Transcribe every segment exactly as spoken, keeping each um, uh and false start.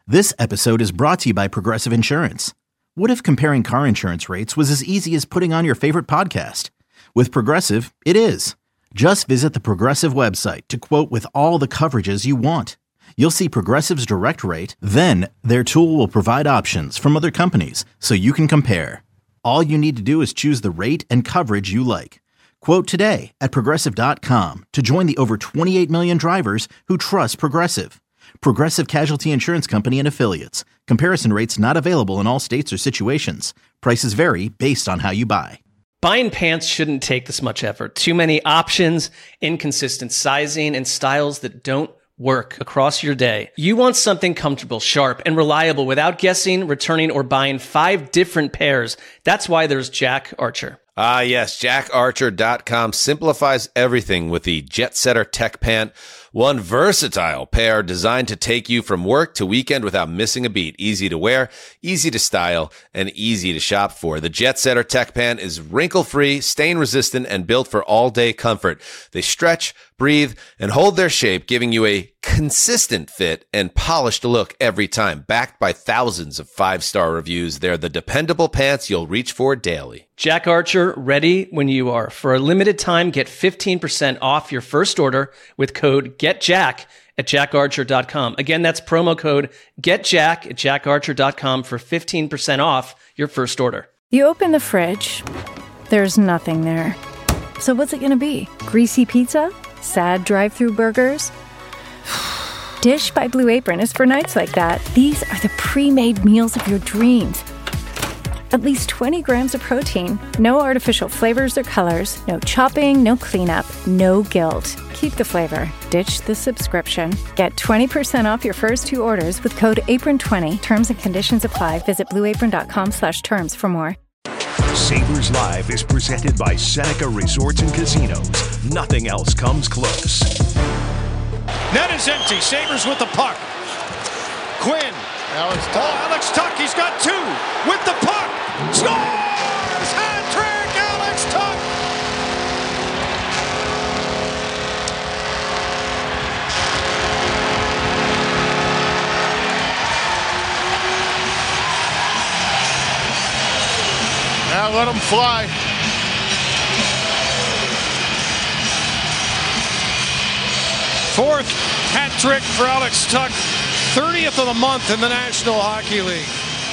This episode is brought to you by Progressive Insurance. What if comparing car insurance rates was as easy as putting on your favorite podcast? With Progressive, it is. Just visit the Progressive website to quote with all the coverages you want. You'll see Progressive's direct rate, then their tool will provide options from other companies so you can compare. All you need to do is choose the rate and coverage you like. Quote today at Progressive dot com to join the over twenty-eight million drivers who trust Progressive. Progressive Casualty Insurance Company and Affiliates. Comparison rates not available in all states or situations. Prices vary based on how you buy. Buying pants shouldn't take this much effort. Too many options, inconsistent sizing, and styles that don't work across your day. You want something comfortable, sharp, and reliable without guessing, returning, or buying five different pairs. That's why there's Jack Archer. Ah, yes. Jack Archer dot com simplifies everything with the Jet Setter Tech Pant. One versatile pair designed to take you from work to weekend without missing a beat. Easy to wear, easy to style, and easy to shop for. The Jet Setter Tech Pant is wrinkle-free, stain-resistant, and built for all-day comfort. They stretch, breathe, and hold their shape, giving you a consistent fit and polished look every time. Backed by thousands of five-star reviews, they're the dependable pants you'll reach for daily. Jack Archer, ready when you are. For a limited time, get fifteen percent off your first order with code GETJACK at Jack Archer dot com. Again, that's promo code GETJACK at Jack Archer dot com for fifteen percent off your first order. You open the fridge, there's nothing there. So what's it going to be? Greasy pizza? Sad drive-thru burgers? Dish by Blue Apron is for nights like that. These are the pre-made meals of your dreams. At least twenty grams of protein, no artificial flavors or colors, no chopping, no cleanup, no guilt. Keep the flavor. Ditch the subscription. Get twenty percent off your first two orders with code apron twenty. Terms and conditions apply. Visit blue apron dot com slash terms for more. Sabres Live is presented by Seneca Resorts and Casinos. Nothing else comes close. Net is empty. Sabres with the puck. Quinn. Alex Tuck. Oh, Alex Tuck. He's got two with the puck. Scores! Hat trick, Alex Tuck! Now let him fly. Fourth hat trick for Alex Tuck. thirtieth of the month in the National Hockey League.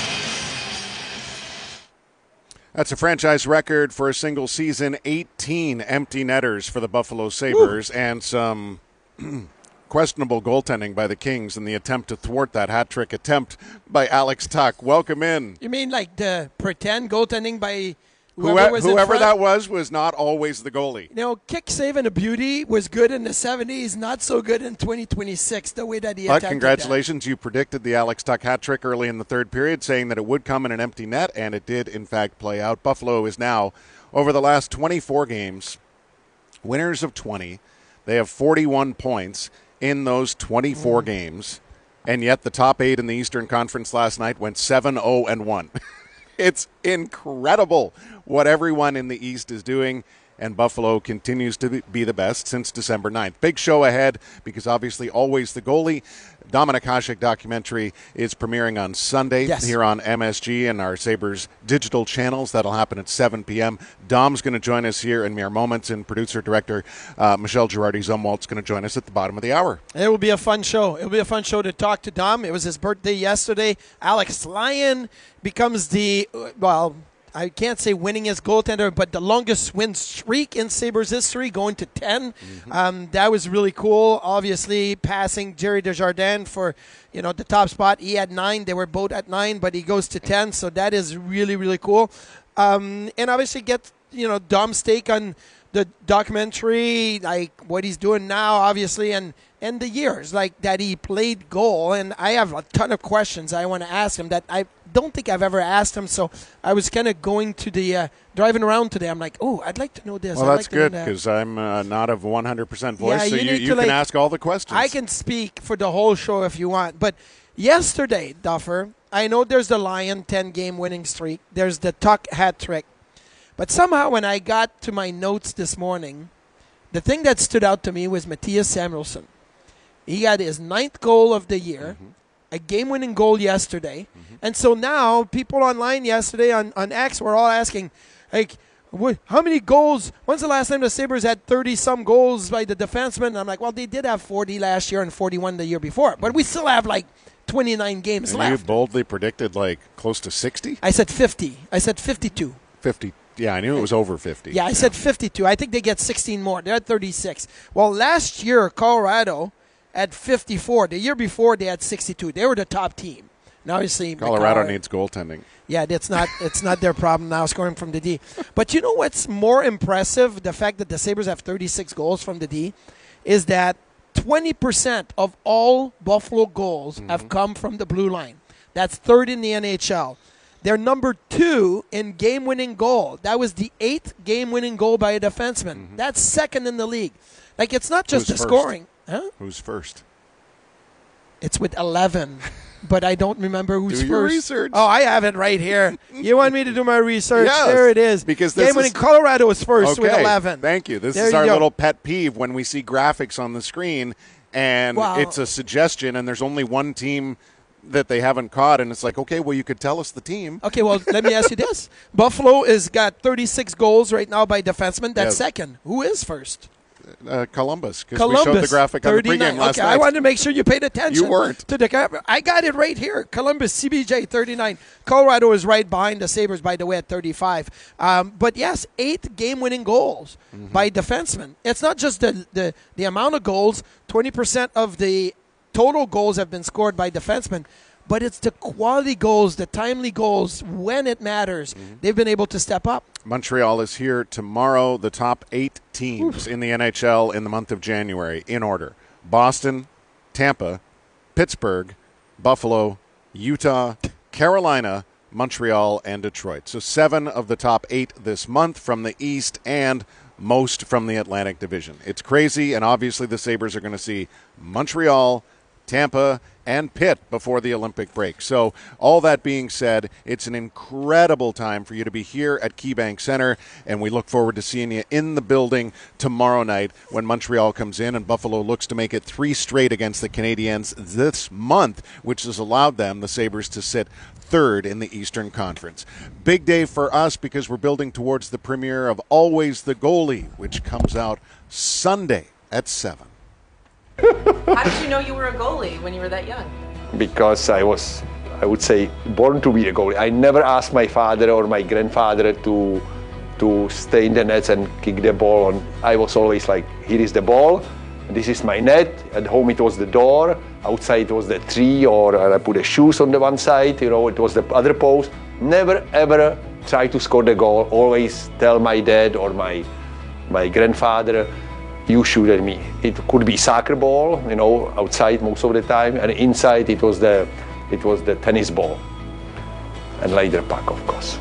That's a franchise record for a single season, eighteen empty netters for the Buffalo Sabres. Woo. And some questionable goaltending by the Kings in the attempt to thwart that hat trick attempt by Alex Tuck. Welcome in. You mean like the pretend goaltending by whoever Whoever, was whoever that was was not always the goalie. You know, kick save and a beauty was good in the seventies, not so good in twenty twenty-six, the way that he But attempted congratulations, that. You predicted the Alex Tuck hat trick early in the third period, saying that it would come in an empty net, and it did, in fact, play out. Buffalo is now, over the last twenty-four games, winners of twenty. They have forty-one points in those twenty-four mm. games, and yet the top eight in the Eastern Conference last night went seven oh and one. It's incredible what everyone in the East is doing, and Buffalo continues to be the best since December ninth. Big show ahead because obviously always the goalie. Dominik Hasek documentary is premiering on Sunday yes. here on M S G and our Sabres digital channels. That'll happen at seven p.m. Dom's going to join us here in mere moments, and producer-director uh, Michelle Girardi-Zumwalt's going to join us at the bottom of the hour. It will be a fun show. It will be a fun show to talk to Dom. It was his birthday yesterday. Alex Lyon becomes the, well, I can't say winningest goaltender, but the longest win streak in Sabres history, going to ten. Mm-hmm. Um, that was really cool. Obviously, passing Jerry Desjardins for, you know, the top spot. He had nine. They were both at nine, but he goes to ten. So that is really, really cool. Um, and obviously get, you know, Dom's take on the documentary, like what he's doing now, obviously, and, and the years, like that he played goal. And I have a ton of questions I want to ask him that I don't think I've ever asked him. So I was kind of going to the uh, driving around today. I'm like, oh, I'd like to know this. Well, I'd that's like to good know that. because I'm uh, not of one hundred percent voice, yeah, so you, you, you to, can like, ask all the questions. I can speak for the whole show if you want. But yesterday, Duffer, I know there's the Lion ten-game winning streak. There's the Tuck hat trick. But somehow when I got to my notes this morning, the thing that stood out to me was Mattias Samuelsson. He got his ninth goal of the year, mm-hmm. a game-winning goal yesterday. Mm-hmm. And so now people online yesterday on, on X were all asking, like, what, how many goals? When's the last time the Sabres had thirty-some goals by the defenseman? And I'm like, well, they did have forty last year and forty-one the year before. But we still have, like, twenty-nine games and left. You boldly predicted, like, close to sixty? I said fifty. I said fifty-two. fifty. Yeah, I knew it was over fifty. Yeah, I said fifty-two. I think they get sixteen more. They're at thirty-six. Well, last year, Colorado at fifty-four. The year before, they had sixty-two. They were the top team. Now you see Colorado McCarr, needs goaltending. Yeah, that's not it's not their problem now, scoring from the D. But you know what's more impressive? The fact that the Sabres have thirty-six goals from the D is that twenty percent of all Buffalo goals mm-hmm. have come from the blue line. That's third in the N H L. They're number two in game-winning goal. That was the eighth game-winning goal by a defenseman. Mm-hmm. That's second in the league. Like, it's not just Who's the first? scoring. Huh? Who's first? It's with eleven. But I don't remember who's do first. Your research. Oh, I have it right here. You want me to do my research? Yes, there it is. Because this game winning is, Colorado is first okay, with eleven. Thank you. This there is you our go. little pet peeve when we see graphics on the screen and wow. it's a suggestion and there's only one team that they haven't caught, and it's like, okay, well, you could tell us the team. Okay, well, let me ask you this. Buffalo has got thirty-six goals right now by defensemen. That's yeah. second. Who is first? Uh, Columbus, because Columbus, we showed the graphic on the pregame last okay, night. I wanted to make sure you paid attention. You weren't. To the camera. I got it right here. Columbus, C B J, thirty-nine. Colorado is right behind the Sabres, by the way, at thirty-five. Um, but, yes, eight game-winning goals mm-hmm. by defensemen. It's not just the, the, the amount of goals. twenty percent of the total goals have been scored by defensemen. But it's the quality goals, the timely goals, when it matters. Mm-hmm. They've been able to step up. Montreal is here tomorrow. The top eight teams Oof. in the N H L in the month of January, in order. Boston, Tampa, Pittsburgh, Buffalo, Utah, Carolina, Montreal, and Detroit. So seven of the top eight this month from the East and most from the Atlantic Division. It's crazy, and obviously the Sabres are going to see Montreal, Tampa, and Pitt before the Olympic break. So all that being said, it's an incredible time for you to be here at KeyBank Center, and we look forward to seeing you in the building tomorrow night when Montreal comes in and Buffalo looks to make it three straight against the Canadiens this month, which has allowed them, the Sabres, to sit third in the Eastern Conference. Big day for us because we're building towards the premiere of Always the Goalie, which comes out Sunday at seven. How did you know you were a goalie when you were that young? Because I was, I would say, born to be a goalie. I never asked my father or my grandfather to to stay in the nets and kick the ball on. I was always like, here is the ball, this is my net. At home it was the door, outside it was the tree, or I put the shoes on the one side, you know, it was the other post. Never ever try to score the goal. Always tell my dad or my my grandfather, you shoot at me. It could be soccer ball, you know, outside most of the time, and inside it was the it was the tennis ball, and later puck, of course.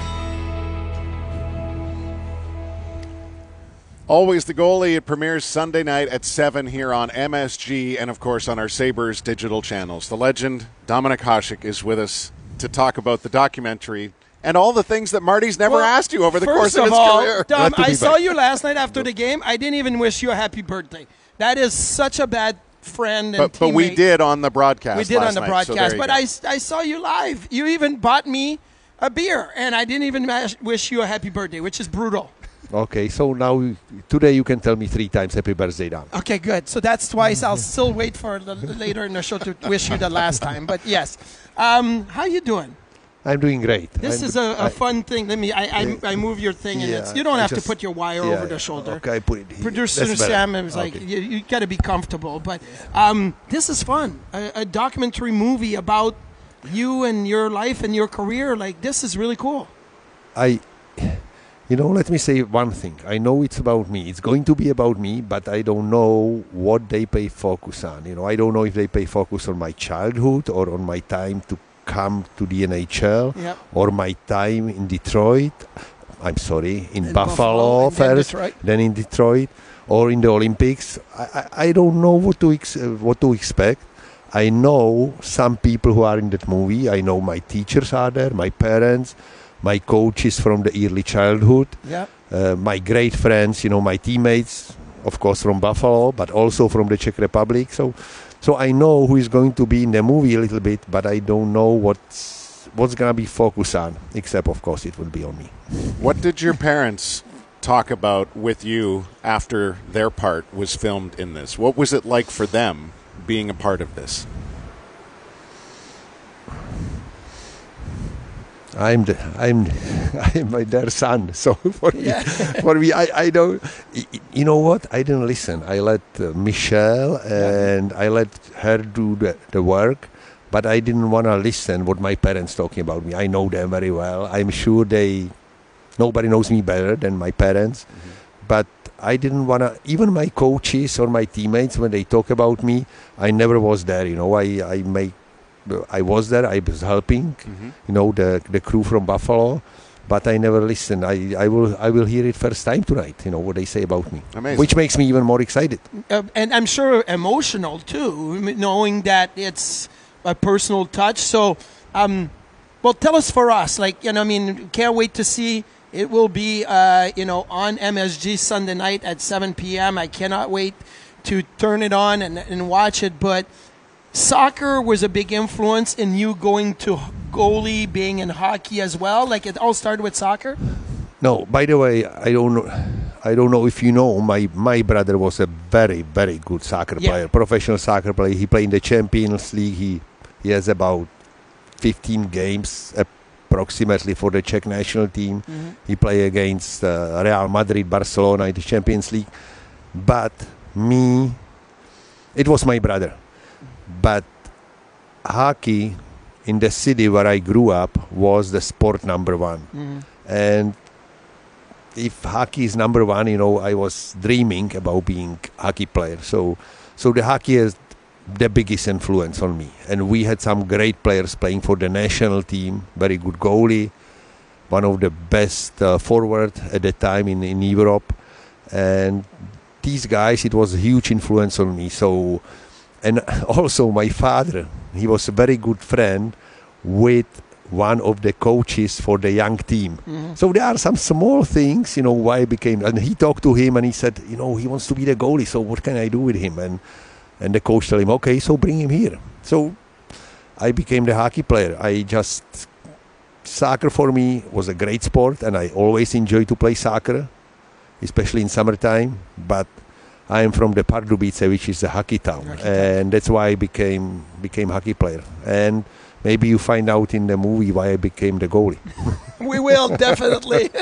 Always the Goalie. It premieres Sunday night at seven here on M S G and, of course, on our Sabres digital channels. The legend, Dominik Hasek, is with us to talk about the documentary and all the things that Marty's never well, asked you over the course of, of his all, career. Dom, I saw you last night after the game. I didn't even wish you a happy birthday. That is such a bad friend and but, but we did on the broadcast We did last on the night, broadcast, so but I, I saw you live. You even bought me a beer, and I didn't even wish you a happy birthday, which is brutal. Okay, so now today you can tell me three times happy birthday, Dom. Okay, good. So that's twice. I'll still wait for the, later in the show to wish you the last time. But yes, um, how you doing? I'm doing great. This I'm, is a, a I, fun thing. Let me. I I, I move your thing, and yeah, it's, you don't I have just, to put your wire yeah, over the yeah. shoulder. Okay, I put it here. Producer That's Sam better. was like, okay. you, you got to be comfortable. But um, this is fun. A, a documentary movie about you and your life and your career. Like, this is really cool. I. You know, let me say one thing. I know it's about me. It's going to be about me, but I don't know what they pay focus on. You know, I don't know if they pay focus on my childhood or on my time to come to the N H L yep. or my time in Detroit. I'm sorry, in, in Buffalo, Buffalo first, then, then in Detroit, or in the Olympics. I, I, I don't know what to ex- uh, what to expect. I know some people who are in that movie. I know my teachers are there, my parents, my coaches from the early childhood, yeah. uh, my great friends, you know, my teammates, of course, from Buffalo, but also from the Czech Republic. So So I know who is going to be in the movie a little bit, but I don't know what's what's gonna be focused on. Except, of course, it will be on me. What did your parents talk about with you after their part was filmed in this? What was it like for them being a part of this? I'm the, I'm I'm my their son, so for yeah. me, for me, I, I don't. You know what? I didn't listen. I let uh, Michelle and yeah. I let her do the, the work, but I didn't want to listen what my parents talking about me. I know them very well. I'm sure they. Nobody knows me better than my parents, mm-hmm. but I didn't want to. Even my coaches or my teammates, when they talk about me, I never was there. You know, I I make. I was there. I was helping, mm-hmm. you know, the the crew from Buffalo, but I never listened. I, I will I will hear it first time tonight. You know what they say about me, Amazing. Which makes me even more excited. Uh, and I'm sure emotional too, knowing that it's a personal touch. So, um, well, tell us for us, like you know, I mean, can't wait to see. It will be, uh, you know, on M S G Sunday night at seven p.m. I cannot wait to turn it on and and watch it, but. Soccer was a big influence in you going to goalie, being in hockey as well. Like it all started with soccer. No, by the way, I don't know. I don't know if you know. My my brother was a very very good soccer yeah. player, professional soccer player. He played in the Champions League. He he has about fifteen games approximately for the Czech national team. Mm-hmm. He played against uh, Real Madrid, Barcelona in the Champions League. But me, it was my brother. But hockey in the city where I grew up was the sport number one. Mm-hmm. And if hockey is number one, you know, I was dreaming about being a hockey player. So so the hockey is the biggest influence on me. And we had some great players playing for the national team, very good goalie, one of the best uh, forward at the time in, in Europe. And these guys, it was a huge influence on me. So... And also my father, he was a very good friend with one of the coaches for the young team. Mm-hmm. So there are some small things, you know, why I became... And he talked to him and he said, you know, he wants to be the goalie, so what can I do with him? And and the coach told him, okay, so bring him here. So I became the hockey player. I just... Soccer for me was a great sport and I always enjoyed to play soccer, especially in summertime, but... I am from the Pardubice, which is a hockey town, hockey and town. That's why I became became hockey player. And maybe you find out in the movie why I became the goalie. We will definitely.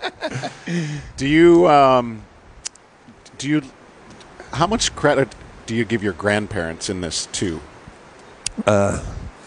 do you um, do you how much credit do you give your grandparents in this too? Uh,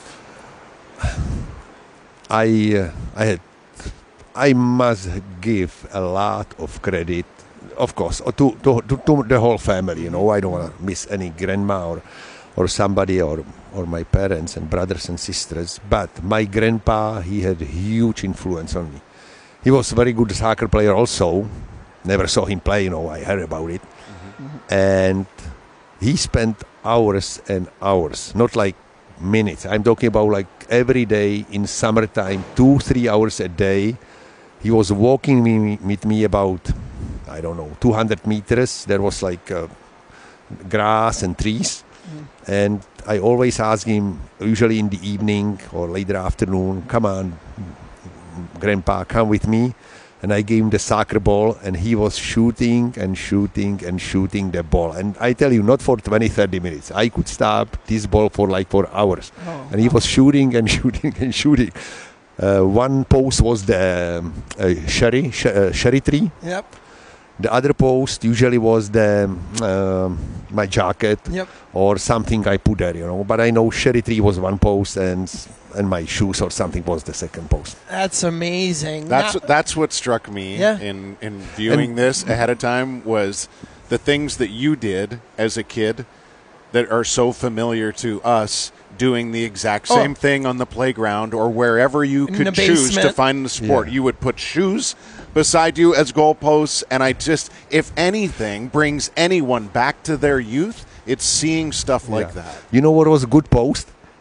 I uh, I had I must give a lot of credit. Of course, to, to, to, to the whole family, you know, I don't want to miss any grandma or, or somebody or, or my parents and brothers and sisters. But my grandpa, he had a huge influence on me. He was a very good soccer player also. Never saw him play, you know, I heard about it. Mm-hmm. And he spent hours and hours, not like minutes. I'm talking about like every day in summertime, two, three hours a day. He was walking me, with me about... I don't know, two hundred meters. There was like uh, grass and trees. Mm. And I always ask him, usually in the evening or later afternoon, come on, Grandpa, come with me. And I gave him the soccer ball and he was shooting and shooting and shooting the ball. And I tell you, not for twenty, thirty minutes. I could stop this ball for like four hours. Oh, and he was shooting and shooting and shooting. Uh, one post was the um, uh, cherry, sh- uh, cherry tree. Yep. The other post usually was the um, my jacket yep. or something I put there, you know. But I know cherry tree was one post and and my shoes or something was the second post. That's amazing. That's now, that's what struck me yeah. in, in viewing and, this ahead of time was the things that you did as a kid that are so familiar to us, doing the exact same oh. thing on the playground or wherever you in could choose to find the sport. Yeah. You would put shoes beside you as goalposts, and I just, if anything, brings anyone back to their youth, it's seeing stuff like yeah. that. You know what was a good post?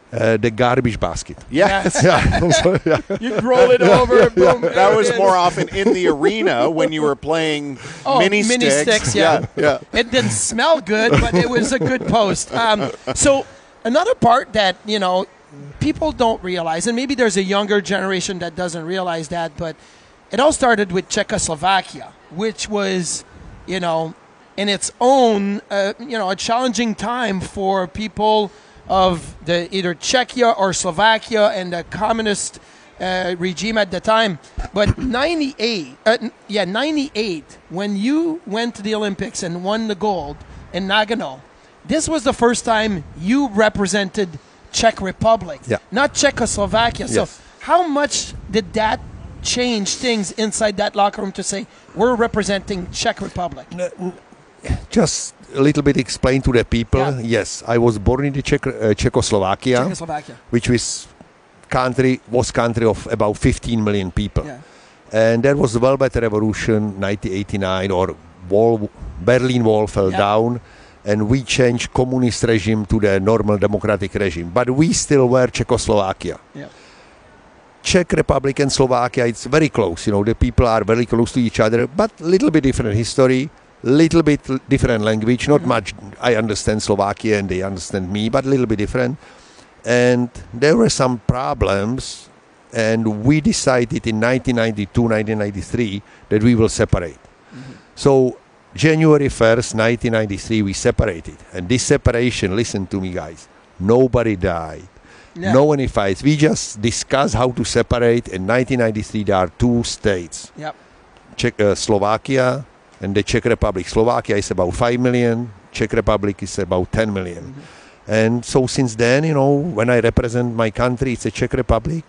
Uh, the garbage basket. Yes. Yeah. yeah. You'd roll it over. Boom, yeah. That was more often in the arena when you were playing oh, mini, mini sticks. sticks. Yeah. yeah, yeah. It didn't smell good, but it was a good post. Um, so another part that, you know, people don't realize, and maybe there's a younger generation that doesn't realize that, but it all started with Czechoslovakia, which was, you know, in its own, uh, you know, a challenging time for people of the either Czechia or Slovakia and the communist uh, regime at the time. But ninety-eight, uh, yeah, ninety-eight, when you went to the Olympics and won the gold in Nagano, this was the first time you represented Czech Republic, yeah. not Czechoslovakia. So yes. how much did that change things inside that locker room to say, we're representing Czech Republic? Just a little bit explain to the people. Yeah. Yes, I was born in the Czech, uh, Czechoslovakia, Czechoslovakia, which was country was country of about fifteen million people, yeah. and that was the Velvet Revolution, nineteen eighty-nine, or wall, Berlin Wall fell yeah. down, and we changed communist regime to the normal democratic regime. But we still were Czechoslovakia. Yeah. Czech Republic and Slovakia, it's very close. You know, the people are very close to each other, but a little bit different history. Little bit different language, not mm-hmm. much. I understand Slovakia and they understand me, but a little bit different. And there were some problems, and we decided in nineteen ninety-two, nineteen ninety-three that we will separate. Mm-hmm. So January first, nineteen ninety-three, we separated. And this separation, listen to me guys, nobody died. Yeah. No any fights. We just discussed how to separate. In nineteen ninety-three, there are two states. Yep. Czech, uh, Slovakia and the Czech Republic. Slovakia is about five million. Czech Republic is about ten million. Mm-hmm. And so since then, you know, when I represent my country, it's a Czech Republic.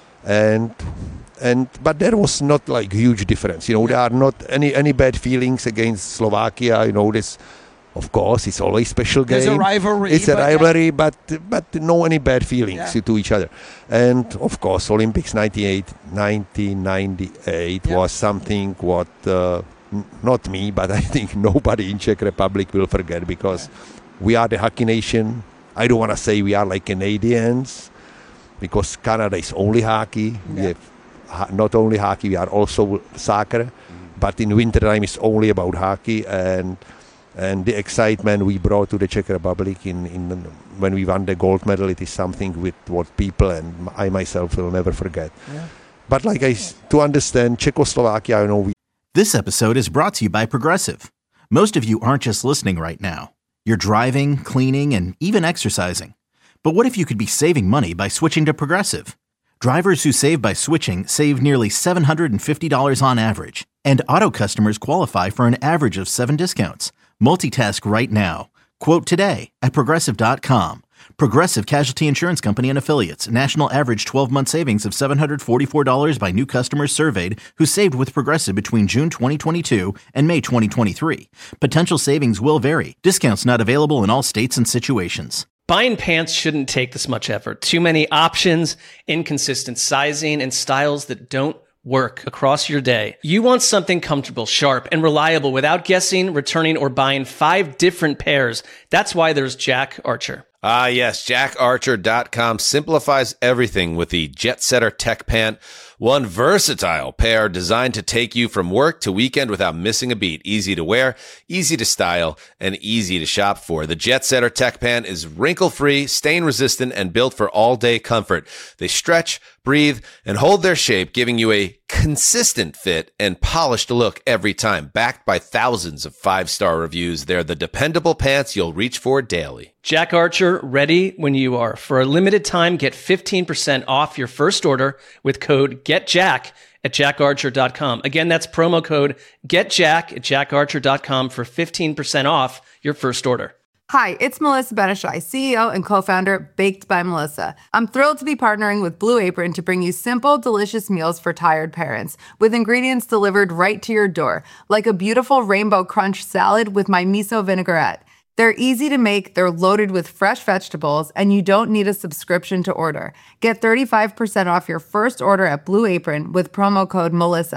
And and but there was not like huge difference. You know, there are not any, any bad feelings against Slovakia. You know, this, of course, it's always special game. There's a rivalry. It's a but rivalry, but but no any bad feelings yeah. to each other. And of course, Olympics ninety-eight, nineteen ninety-eight yeah. was something what uh, n- not me, but I think nobody in Czech Republic will forget, because yeah. we are the hockey nation. I don't want to say we are like Canadians, because Canada is only hockey. Yeah. We have ha- not only hockey, we are also soccer. Mm-hmm. But in wintertime, it's only about hockey. And and the excitement we brought to the Czech Republic in, in when we won the gold medal, it is something with what people and I myself will never forget. Yeah. But like I, to understand Czechoslovakia, you know, we. This episode is brought to you by Progressive. Most of you aren't just listening right now. You're driving, cleaning, and even exercising. But what if you could be saving money by switching to Progressive? Drivers who save by switching save nearly seven hundred fifty dollars on average. And auto customers qualify for an average of seven discounts. Multitask right now. Quote today at Progressive dot com. Progressive Casualty Insurance Company and Affiliates. National average twelve-month savings of seven hundred forty-four dollars by new customers surveyed who saved with Progressive between June twenty twenty-two and May twenty twenty-three. Potential savings will vary. Discounts not available in all states and situations. Buying pants shouldn't take this much effort. Too many options, inconsistent sizing, and styles that don't work across your day. You want something comfortable, sharp, and reliable without guessing, returning, or buying five different pairs. That's why there's Jack Archer. Ah, yes. Jack Archer dot com simplifies everything with the Jet Setter Tech Pant. One versatile pair designed to take you from work to weekend without missing a beat. Easy to wear, easy to style, and easy to shop for. The Jet Setter Tech Pant is wrinkle-free, stain-resistant, and built for all-day comfort. They stretch, breathe, and hold their shape, giving you a consistent fit and polished look every time. Backed by thousands of five-star reviews, they're the dependable pants you'll reach for daily. Jack Archer, ready when you are. For a limited time, get fifteen percent off your first order with code GETJACK at Jack Archer dot com. Again, that's promo code GETJACK at Jack Archer dot com for fifteen percent off your first order. Hi, it's Melissa Benishai, C E O and co-founder of Baked by Melissa. I'm thrilled to be partnering with Blue Apron to bring you simple, delicious meals for tired parents with ingredients delivered right to your door, like a beautiful rainbow crunch salad with my miso vinaigrette. They're easy to make, they're loaded with fresh vegetables, and you don't need a subscription to order. Get thirty-five percent off your first order at Blue Apron with promo code Melissa.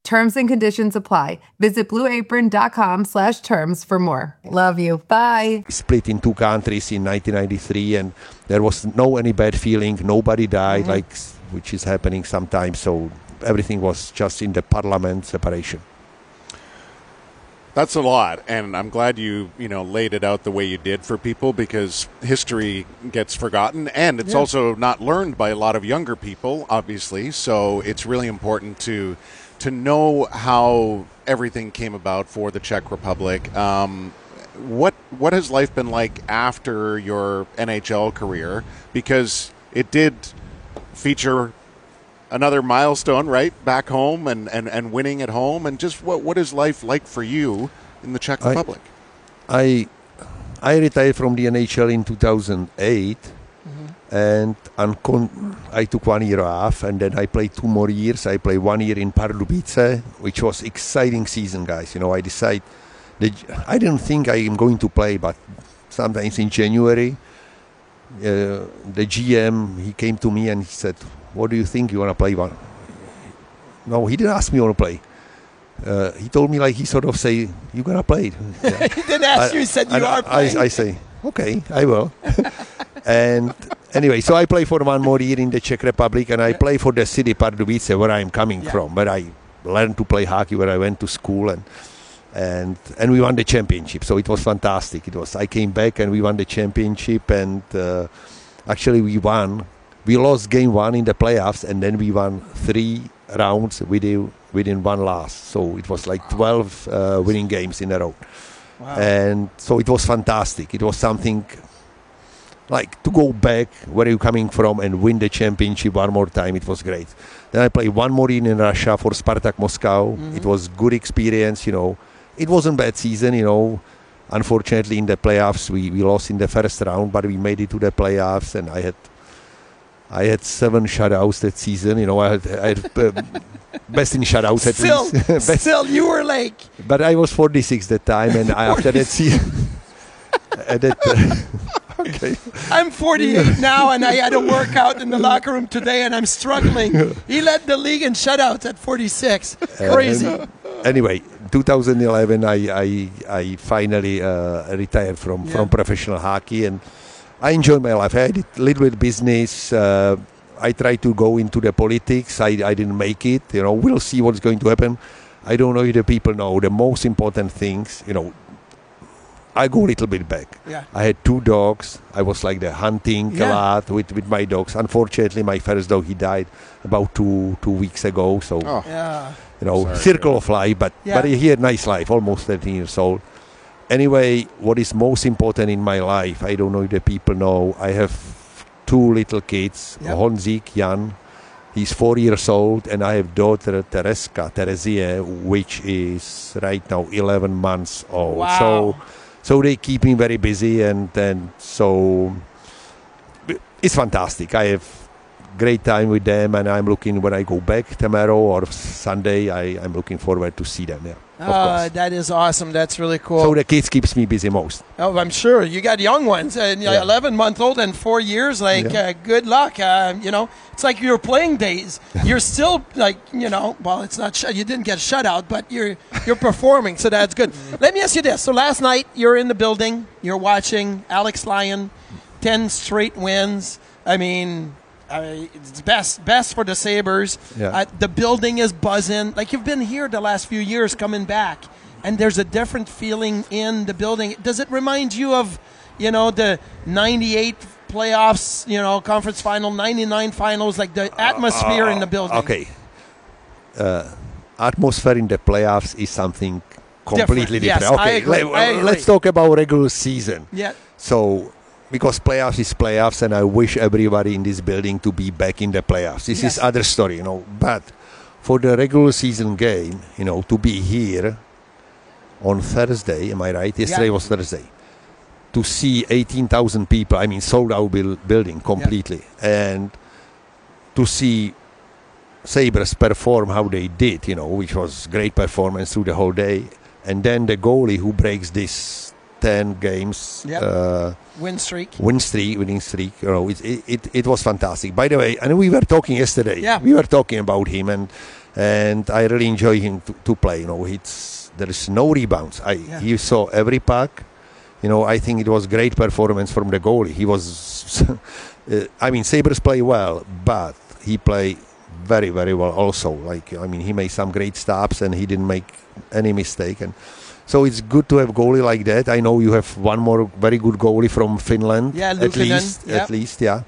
Terms and conditions apply. Visit blueapron.com slash terms for more. Love you. Bye. Split in two countries in nineteen ninety-three, and there was no any bad feeling. Nobody died, mm-hmm. like which is happening sometimes. So everything was just in the parliament separation. That's a lot, and I'm glad you you know laid it out the way you did for people, because history gets forgotten, and it's yeah. also not learned by a lot of younger people, obviously. So it's really important to to know how everything came about for the Czech Republic. Um, what what has life been like after your N H L career? Because it did feature another milestone, right, back home and, and, and winning at home. And just what what is life like for you in the Czech Republic? I I retired from the N H L in two thousand eight, mm-hmm. and uncon- I took one year off, and then I played two more years. I played one year in Pardubice, which was exciting season, guys. You know, I decided, that I didn't think I am going to play, but sometimes in January, uh, the G M, he came to me and he said, what do you think? You want to play one? No, he didn't ask me want to play. Uh, he told me, like, he sort of say, you're going to play. Yeah. He didn't ask I, you, he said you are playing. I, I say, okay, I will. And anyway, so I play for one more year in the Czech Republic, and I play for the city Pardubice, where I'm coming yeah. from, where I learned to play hockey, where I went to school, and and and we won the championship. So it was fantastic. It was. I came back and we won the championship, and uh, actually we won. We lost game one in the playoffs, and then we won three rounds within, within one loss. So it was like twelve uh, winning games in a row. Wow. And so it was fantastic. It was something like to go back where you're coming from and win the championship one more time. It was great. Then I played one more year in Russia for Spartak Moscow. Mm-hmm. It was good experience, you know. It wasn't bad season, you know. Unfortunately, in the playoffs, we, we lost in the first round, but we made it to the playoffs, and I had I had seven shutouts that season. You know, I had, I had uh, best in shutouts at still, least. Best. Still, you were like. But I was forty-six that time, and I, after that season, uh, that, uh, okay. I'm forty-eight now, and I had a workout in the locker room today, and I'm struggling. He led the league in shutouts at forty-six. Crazy. Uh, anyway, two thousand eleven, I I, I finally uh, retired from, yeah. from professional hockey, and I enjoyed my life. I did a little bit of business. Uh, I tried to go into the politics. I, I didn't make it. You know, we'll see what's going to happen. I don't know if the people know the most important things. You know, I go a little bit back. Yeah. I had two dogs. I was like the hunting yeah. a lot with, with my dogs. Unfortunately, my first dog, he died about two two weeks ago. So, oh. yeah. you know, Sorry, circle of life. But, yeah. but he had a nice life, almost thirteen years old. Anyway, what is most important in my life, I don't know if the people know, I have two little kids, yep. Honzik, Jan, he's four years old, and I have daughter Tereska, Terezie, which is right now eleven months old. Wow. So so they keep me very busy, and, and so it's fantastic. I have great time with them, and I'm looking, when I go back tomorrow or Sunday, I, I'm looking forward to see them, yeah. Uh, that is awesome. That's really cool. So the kids keeps me busy most. Oh, I'm sure. You got young ones, uh, yeah. eleven month old and four years. Like, yeah. uh, good luck. Uh, you know, it's like your playing days. You're still like, you know, well, it's not. Sh- you didn't get shut out, but you're you're performing, so that's good. Let me ask you this. So last night you're in the building. You're watching Alex Lyon, ten straight wins. I mean. Uh, it's best best for the Sabres. Yeah. Uh, the building is buzzing. Like, you've been here the last few years coming back, and there's a different feeling in the building. Does it remind you of, you know, the ninety-eight playoffs, you know, conference final, ninety-nine finals, like the atmosphere uh, uh, in the building? Okay. Uh, atmosphere in the playoffs is something completely different. different. Yes, okay, I agree. Let, I agree. Let's talk about regular season. Yeah. So, because playoffs is playoffs, and I wish everybody in this building to be back in the playoffs. This yes. is other story, you know. But for the regular season game, you know, to be here on Thursday, am I right? Yesterday yeah. was Thursday. To see eighteen thousand people, I mean, sold out building completely. Yeah. And to see Sabres perform how they did, you know, which was great performance through the whole day. And then the goalie who breaks this ten games yep. uh, win streak win streak winning streak, you know, it, it it was fantastic. By the way, and we were talking yesterday yeah. we were talking about him, and and I really enjoy him to, to play. You know, it's there is no rebounds. I Yeah. he saw every puck. You know, I think it was great performance from the goalie. He was, uh, I mean, Sabres play well, but he played very, very well also. Like, I mean, he made some great stops and he didn't make any mistake. And so it's good to have goalie like that. I know you have one more very good goalie from Finland. Yeah, at Luukkonen, least, yeah. at least, yeah.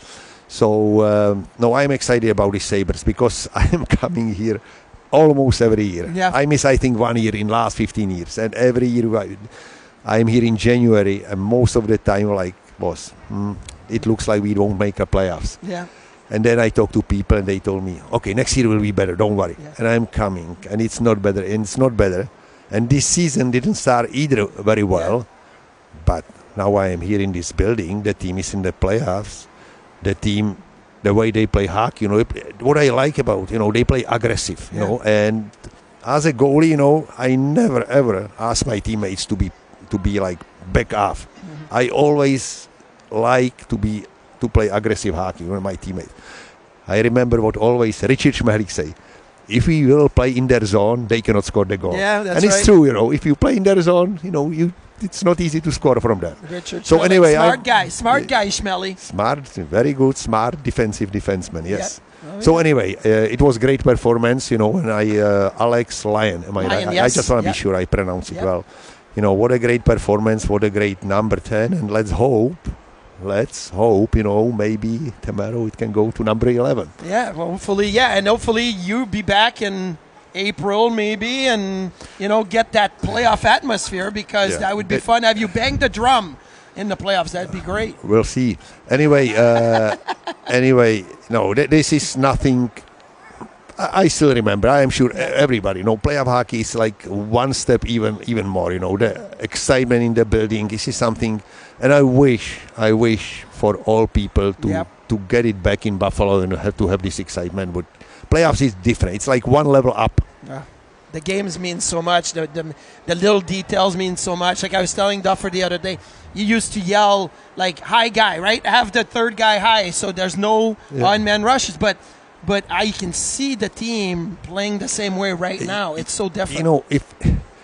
So um, no, I'm excited about the Sabres because I'm coming here almost every year. Yeah. I miss, I think, one year in last fifteen years, and every year I, I'm here in January, and most of the time, like, boss, hmm, it looks like we won't make a playoffs. Yeah. And then I talk to people, and they told me, okay, next year will be better. Don't worry. Yeah. And I'm coming, and it's not better, and it's not better. And this season didn't start either very well, yeah. But now I am here in this building. The team is in the playoffs. The team, the way they play hockey, you know, what I like about, you know, they play aggressive, you yeah. know. And as a goalie, you know, I never ever ask my teammates to be to be like back off. Mm-hmm. I always like to be to play aggressive hockey with my teammates. I remember what always Richard Schmehlik say. If we will play in their zone, they cannot score the goal. Yeah, that's and it's right. true, you know. If you play in their zone, you know, you it's not easy to score from there. Richard so Schmehlik, anyway, smart I, guy, smart guy, Schmelly. Smart, very good, smart defensive defenseman. Yes. Yep. Oh, so yeah. anyway, uh, it was great performance, you know. And I, uh, Alex Lyon, am I Lyon, right? yes. I just want to Yep. be sure I pronounce it Yep. well. You know, what a great performance, what a great number ten, and let's hope. Let's hope, you know, maybe tomorrow it can go to number eleven. Yeah, well, hopefully, yeah, and hopefully you'll be back in April maybe and, you know, get that playoff atmosphere because Yeah. that would be That- fun. Have you banged the drum in the playoffs? That'd be great. We'll see. Anyway, uh, anyway, no, th- this is nothing. I, I still remember. I am sure everybody, you know, playoff hockey is like one step even even more. You know, the excitement in the building. This is something, and I wish, I wish for all people to Yep. to get it back in Buffalo and have to have this excitement. But playoffs is different. It's like one level up. Yeah. The games mean so much. The, the the little details mean so much. Like I was telling Duffer the other day, you used to yell like "high guy," right? Have the third guy high, so there's no Yeah. on-man rushes. But but I can see the team playing the same way right now. It's so different. You know, if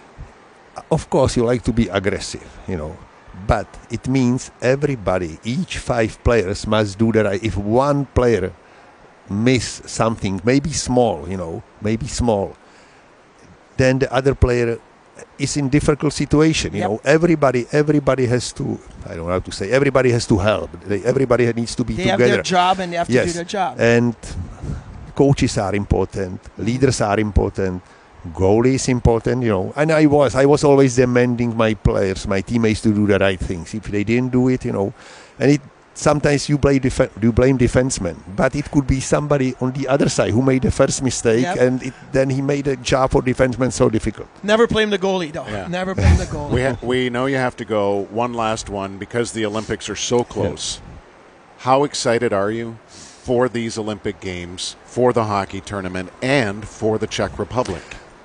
of course you like to be aggressive, you know, but it means everybody, each five players must do the right. If one player miss something, maybe small, you know, maybe small, then the other player is in difficult situation. You Yep. know, everybody, everybody has to. I don't know how to say. Everybody has to help. They, everybody needs to be they have together. their job and they have to yes. do their job. And coaches are important, leaders are important, goalie is important, you know. And I was, I was always demanding my players, my teammates to do the right things. If they didn't do it, you know, and it sometimes you blame def- you blame defensemen, but it could be somebody on the other side who made the first mistake, Yep. and it, then he made a job for defensemen so difficult. Never blame the goalie, though. Yeah. Never blame the goalie. We, ha- we know you have to go. One last one because the Olympics are so close. How excited are you for these Olympic Games, for the hockey tournament, and for the Czech Republic?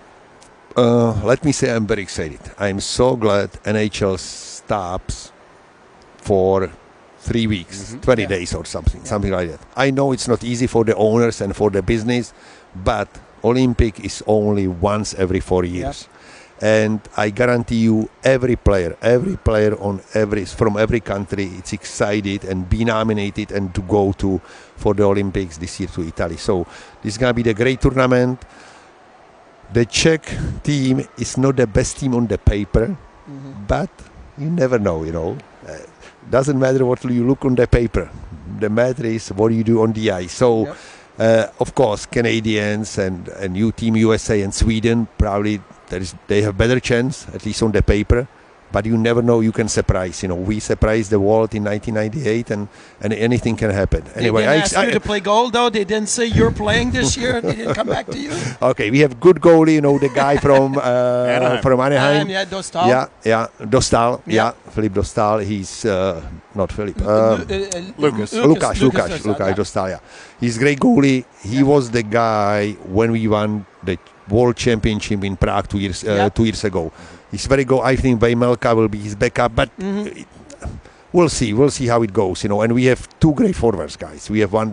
Uh, let me say I'm very excited. I'm so glad N H L stops for three weeks, Mm-hmm. twenty Yeah. days or something, something like that. I know it's not easy for the owners and for the business, but Olympic is only once every four years. And I guarantee you, every player, every player on every from every country, is excited and be nominated and to go to for the Olympics this year to Italy. So this is gonna be the great tournament. The Czech team is not the best team on the paper, Mm-hmm. but you never know, you know. Uh, doesn't matter what you look on the paper. The matter is what you do on the ice. So, Yep. uh, of course, Canadians and, and you team U S A and Sweden, probably there is, they have better chance, at least on the paper. But you never know, you can surprise. You know, we surprised the world in nineteen ninety-eight, and, and anything can happen. Anyway, they didn't I, ask you to play goal, though. They didn't say you're playing this year. They didn't come back to you. Okay, we have good goalie, you know, the guy from uh, Anaheim. from Anaheim. Um, yeah, Dostal. Yeah, yeah, Dostal. Yeah. Yeah, Philippe Dostal. He's uh, not Philippe. Uh, Um, uh, uh, Lucas. Lukáš, Lukáš, Dostal, Lukáš yeah. Dostal. Yeah, he's great goalie. He was the guy when we won the World Championship in Prague two years uh, Yeah. two years ago. He's very good. I think Vejmelka will be his backup, but Mhm. it, we'll see. We'll see how it goes. You know, and we have two great forwards, guys. We have one the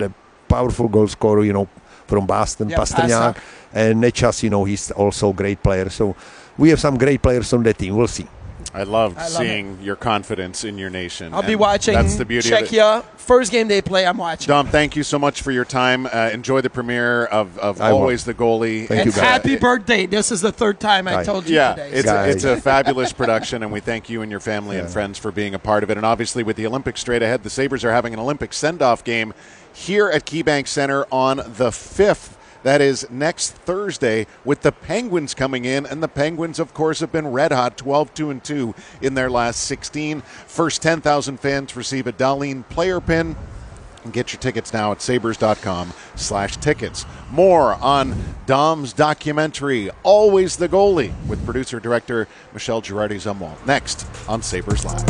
powerful goal scorer, you know, from Boston, Yeah, Pastrňák. Pastrňák. And Nečas, you know, he's also a great player. So we have some great players on the team. We'll see. I loved I love seeing your confidence in your nation. I'll be and watching That's the beauty of it. Czechia. First game they play, I'm watching. Dom, thank you so much for your time. Uh, enjoy the premiere of, of I Always will. the Goalie. Thank and you, guys. happy birthday. This is the third time I Right. told you Yeah, today. it's so- a, it's a Guys. fabulous production, and we thank you and your family and friends for being a part of it. And obviously, with the Olympics straight ahead, the Sabres are having an Olympic send-off game here at KeyBank Center on the fifth. That is next Thursday, with the Penguins coming in. And the Penguins, of course, have been red hot, twelve two and two in their last sixteen. First ten thousand fans receive a Darlene player pin. And get your tickets now at sabres.com slash tickets. More on Dom's documentary, Always the Goalie, with producer-director Michelle Girardi-Zumwalt. Next on Sabres Live.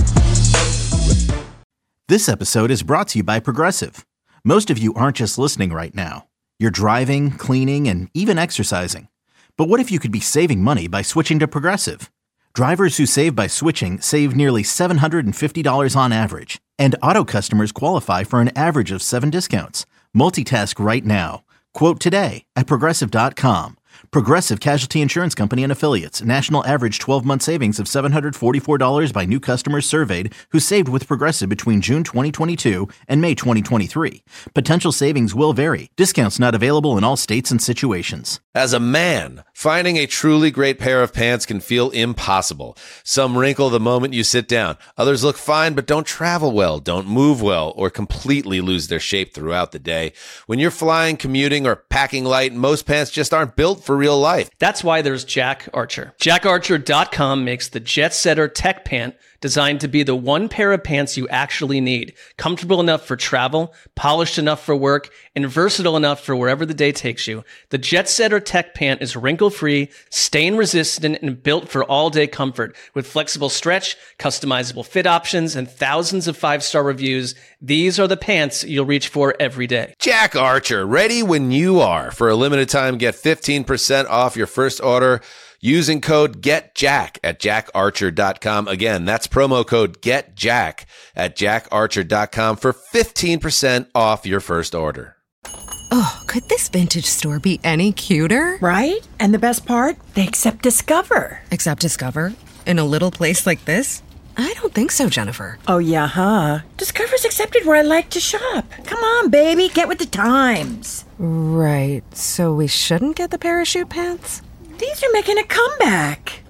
This episode is brought to you by Progressive. Most of you aren't just listening right now. You're driving, cleaning, and even exercising. But what if you could be saving money by switching to Progressive? Drivers who save by switching save nearly seven hundred fifty dollars on average. And auto customers qualify for an average of seven discounts. Multitask right now. Quote today at Progressive dot com. Progressive Casualty Insurance Company and Affiliates. National average twelve-month savings of seven hundred forty-four dollars by new customers surveyed who saved with Progressive between June twenty twenty-two and May twenty twenty-three. Potential savings will vary. Discounts not available in all states and situations. As a man, finding a truly great pair of pants can feel impossible. Some wrinkle the moment you sit down. Others look fine but don't travel well, don't move well, or completely lose their shape throughout the day. When you're flying, commuting, or packing light, most pants just aren't built for real life. That's why there's Jack Archer. Jack Archer dot com makes the Jet Setter Tech Pant designed to be the one pair of pants you actually need. Comfortable enough for travel, polished enough for work, and versatile enough for wherever the day takes you. The Jet Setter Tech Pant is wrinkle-free, stain-resistant, and built for all-day comfort. With flexible stretch, customizable fit options, and thousands of five-star reviews, these are the pants you'll reach for every day. Jack Archer, ready when you are. For a limited time, get fifteen percent off your first order using code GETJACK at jack archer dot com. Again, that's promo code GETJACK at jack archer dot com for fifteen percent off your first order. Oh, could this vintage store be any cuter? Right? And the best part? They accept Discover. Accept Discover? In a little place like this? I don't think so, Jennifer. Oh, yeah, huh? Discover's accepted where I like to shop. Come on, baby, get with the times. Right, so we shouldn't get the parachute pants? These are making a comeback.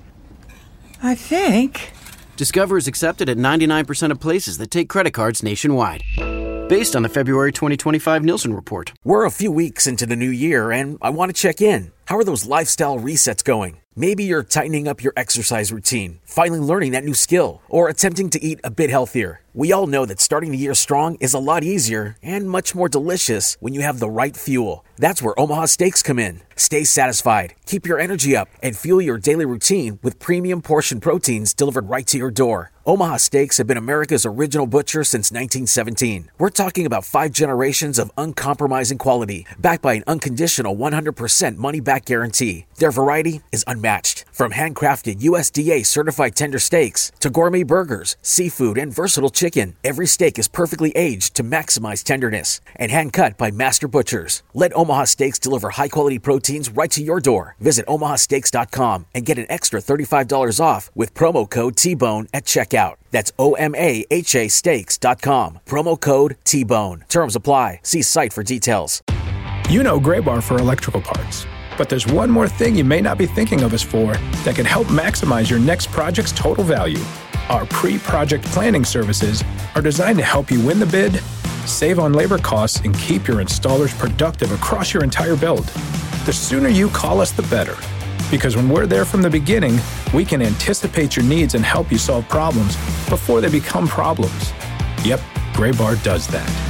I think. Discover is accepted at ninety-nine percent of places that take credit cards nationwide. Based on the February twenty twenty-five Nielsen report. We're a few weeks into the new year, and I want to check in. How are those lifestyle resets going? Maybe you're tightening up your exercise routine, finally learning that new skill, or attempting to eat a bit healthier. We all know that starting the year strong is a lot easier and much more delicious when you have the right fuel. That's where Omaha Steaks come in. Stay satisfied, keep your energy up, and fuel your daily routine with premium portion proteins delivered right to your door. Omaha Steaks have been America's original butcher since nineteen seventeen. We're talking about five generations of uncompromising quality, backed by an unconditional one hundred percent money-back guarantee. Their variety is unmatched. From handcrafted U S D A certified tender steaks to gourmet burgers, seafood, and versatile chicken, every steak is perfectly aged to maximize tenderness and hand-cut by master butchers. Let Omaha Steaks deliver high-quality proteins right to your door. Visit omaha steaks dot com and get an extra thirty-five dollars off with promo code T-Bone at checkout. That's O M A H A steaks dot com. Promo code T-Bone. Terms apply. See site for details. You know Gray Bar for electrical parts. But there's one more thing you may not be thinking of us for that can help maximize your next project's total value. Our pre-project planning services are designed to help you win the bid, save on labor costs, and keep your installers productive across your entire build. The sooner you call us, the better. Because when we're there from the beginning, we can anticipate your needs and help you solve problems before they become problems. Yep, Gray Bar does that.